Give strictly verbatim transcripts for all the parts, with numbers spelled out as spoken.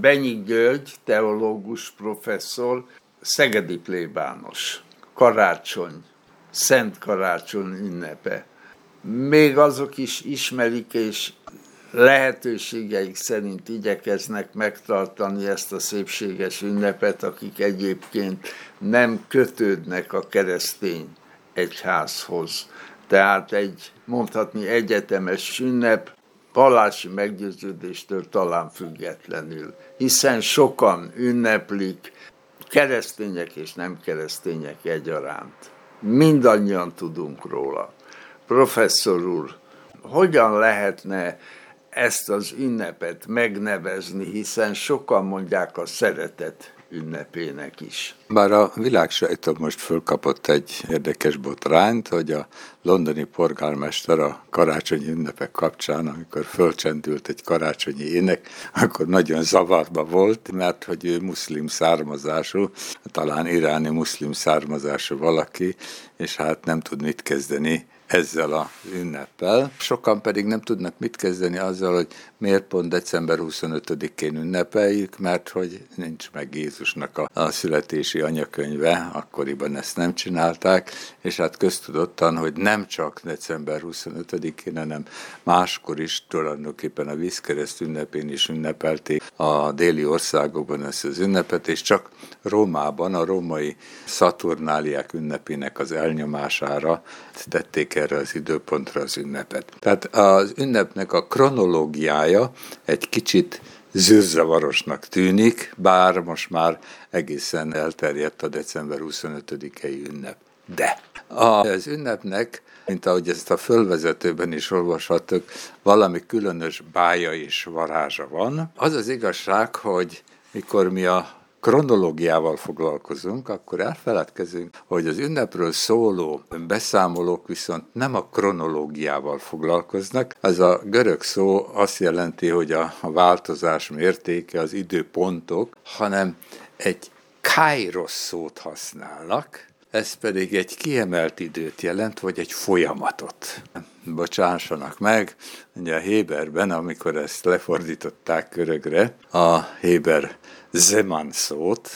Benyi György, teológus professzor, szegedi plébános, karácsony, Szent Karácsony ünnepe. Még azok is ismerik, és lehetőségeik szerint igyekeznek megtartani ezt a szépséges ünnepet, akik egyébként nem kötődnek a keresztény egyházhoz. Tehát egy, mondhatni egyetemes ünnep, vallási meggyőződéstől talán függetlenül, hiszen sokan ünneplik, keresztények és nem keresztények egyaránt. Mindannyian tudunk róla. Professzor úr, hogyan lehetne ezt az ünnepet megnevezni, hiszen sokan mondják a szeretet ünnepének is. Bár a világsajtó most fölkapott egy érdekes botrányt, hogy a londoni polgármester a karácsonyi ünnepek kapcsán, amikor fölcsendült egy karácsonyi ének, akkor nagyon zavarba volt, mert hogy ő muszlim származású, talán iráni muszlim származású valaki, és hát nem tud mit kezdeni ezzel az ünneppel. Sokan pedig nem tudnak mit kezdeni azzal, hogy miért pont december huszonötödikén ünnepeljük, mert hogy nincs meg Jézusnak a, a születési anyakönyve, akkoriban ezt nem csinálták, és hát köztudottan, hogy nem csak december huszonötödikén, hanem máskor is tulajdonképpen a vízkereszt ünnepén is ünnepelték a déli országokban ezt az ünnepet, és csak Rómában a római szaturnáliák ünnepének az elnyomására tették erre az időpontra az ünnepet. Tehát az ünnepnek a kronológiája egy kicsit zűrzavarosnak tűnik, bár most már egészen elterjedt a december huszonötödikei ünnep. De az ünnepnek, mint ahogy ezt a fölvezetőben is olvashattuk, valami különös bája és varázsa van. Az az igazság, hogy mikor mi a kronológiával foglalkozunk, akkor elfeledkezünk, hogy az ünnepről szóló beszámolók viszont nem a kronológiával foglalkoznak. Ez a görög szó azt jelenti, hogy a változás mértéke, az időpontok, hanem egy kairos szót használnak, ez pedig egy kiemelt időt jelent, vagy egy folyamatot. Bocsássanak meg, ugye a héberben, amikor ezt lefordították görögre, a héber zeman szót,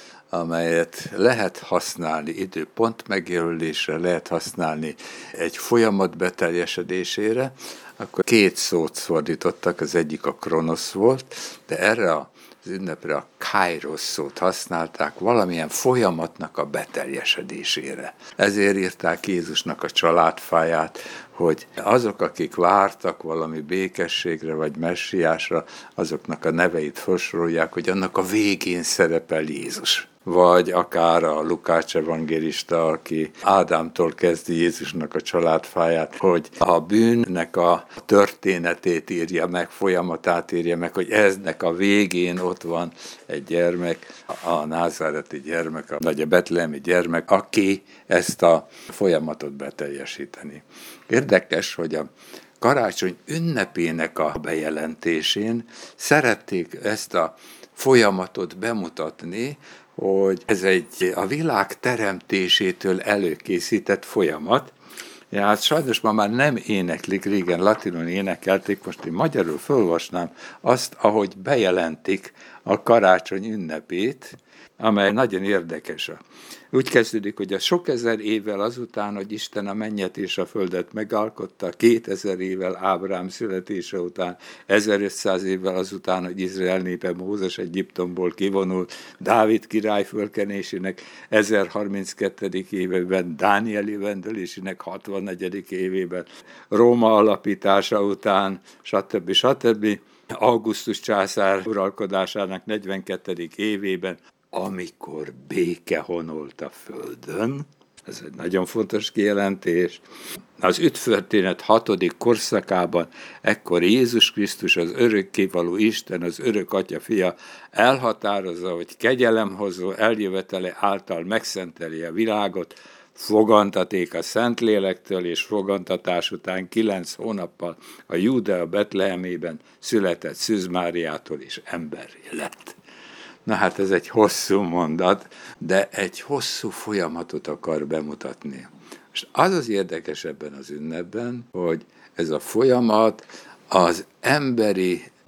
amelyet lehet használni időpont megjelölésre, lehet használni egy folyamat beteljesedésére, akkor két szót fordítottak, az egyik a kronosz volt, de erre az ünnepre a kairos szót használták valamilyen folyamatnak a beteljesedésére. Ezért írták Jézusnak a családfáját, hogy azok, akik vártak valami békességre vagy messiásra, azoknak a neveit felsorolják, hogy annak a végén szerepel Jézus. Vagy akár a Lukács evangélista, aki Ádámtól kezdi Jézusnak a családfáját, hogy a bűnnek a történetét írja meg, folyamatát írja meg, hogy eznek a végén ott van egy gyermek, a názáreti gyermek, a nagy a betlehemi gyermek, aki ezt a folyamatot beteljesíteni. Érdekes, hogy a karácsony ünnepének a bejelentésén szerették ezt a folyamatot bemutatni, hogy ez egy a világ teremtésétől előkészített folyamat. Ja, hát sajnos ma már nem éneklik, régen latinul énekelték, most én magyarul felolvasnám azt, ahogy bejelentik a karácsony ünnepét, amely nagyon érdekes. Úgy kezdődik, hogy a sok ezer évvel azután, hogy Isten a mennyet és a földet megalkotta, kétezer évvel Ábrám születése után, ezerötszáz évvel azután, hogy Izrael népe Mózes Egyiptomból kivonult, Dávid király fölkenésének ezerharminckettedik évében, Dániel jövendölésének hatvannegyedik évében, Róma alapítása után, stb. stb. Augusztus császár uralkodásának negyvenkettedik évében, amikor béke honolt a földön, ez egy nagyon fontos kijelentés. Az üdvtörténet hatodik korszakában ekkor Jézus Krisztus, az örökkévaló Isten, az örök Atya fia elhatározza, hogy kegyelemhozó eljövetele által megszenteli a világot, fogantaték a Szentlélektől, és fogantatás után kilenc hónappal a Júdea Betlehemében született Szűz Máriától is emberré lett. Na hát ez egy hosszú mondat, de egy hosszú folyamatot akar bemutatni. És az az érdekes ebben az ünnepben, hogy ez a folyamat az emberi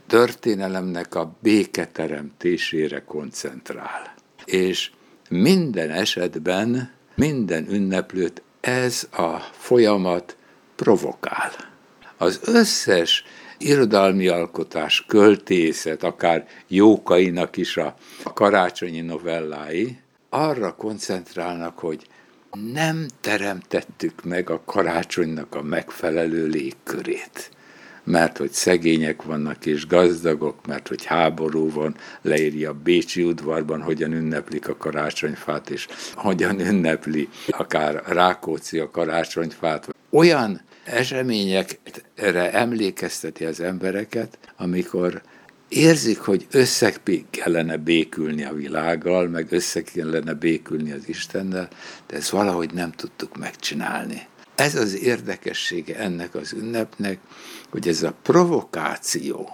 történelemnek a béketeremtésére koncentrál. És minden esetben, minden ünneplőt ez a folyamat provokál. Az összes irodalmi alkotás, költészet, akár Jókainak is a karácsonyi novellái arra koncentrálnak, hogy nem teremtettük meg a karácsonynak a megfelelő légkörét. Mert hogy szegények vannak és gazdagok, mert hogy háború van, leírja a bécsi udvarban, hogyan ünneplik a karácsonyfát, és hogyan ünnepli akár Rákóczi a karácsonyfát. Olyan eseményekre emlékezteti az embereket, amikor érzik, hogy össze kellene békülni a világgal, meg össze kellene békülni az Istennel, de ezt valahogy nem tudtuk megcsinálni. Ez az érdekessége ennek az ünnepnek, hogy ez a provokáció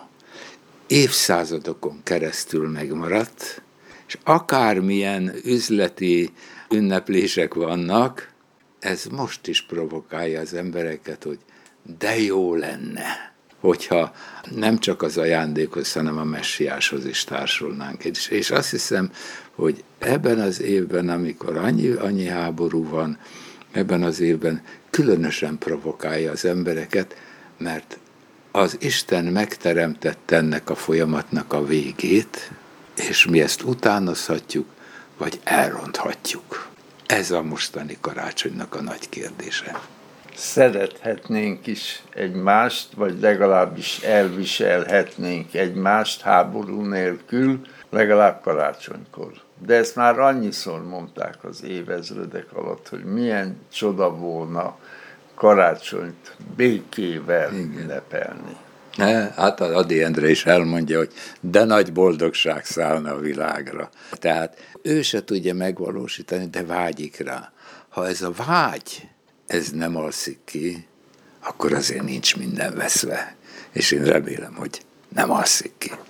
évszázadokon keresztül megmaradt, és akármilyen üzleti ünneplések vannak, ez most is provokálja az embereket, hogy de jó lenne, hogyha nem csak az ajándékhoz, hanem a messiáshoz is társulnánk. És, és azt hiszem, hogy ebben az évben, amikor annyi, annyi háború van, ebben az évben különösen provokálja az embereket, mert az Isten megteremtette ennek a folyamatnak a végét, és mi ezt utánozhatjuk, vagy elronthatjuk. Ez a mostani karácsonynak a nagy kérdése. Szerethetnénk is egymást, vagy legalábbis elviselhetnénk egymást háború nélkül, legalább karácsonykor. De ezt már annyiszor mondták az évezredek alatt, hogy milyen csoda volna karácsonyt békével ünnepelni. Hát Ady Endre is elmondja, hogy de nagy boldogság szállna a világra. Tehát ő se tudja megvalósítani, de vágyik rá. Ha ez a vágy, ez nem alszik ki, akkor azért nincs minden veszve. És én remélem, hogy nem alszik ki.